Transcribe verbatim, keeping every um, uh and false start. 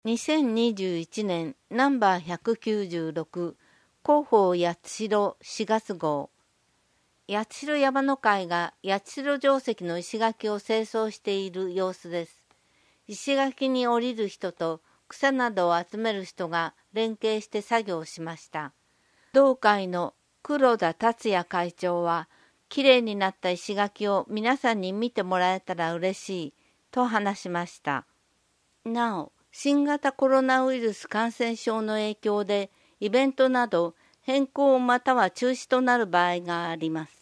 にせんにじゅういちねんナンバーひゃくきゅうじゅうろく広報八代しがつ号。八代山の会が八代城跡の石垣を清掃している様子です。石垣に降りる人と草などを集める人が連携して作業しました。同会の黒田達也会長は、きれいになった石垣を皆さんに見てもらえたら嬉しいと話しました。なお、新型コロナウイルス感染症の影響でイベントなど変更または中止となる場合があります。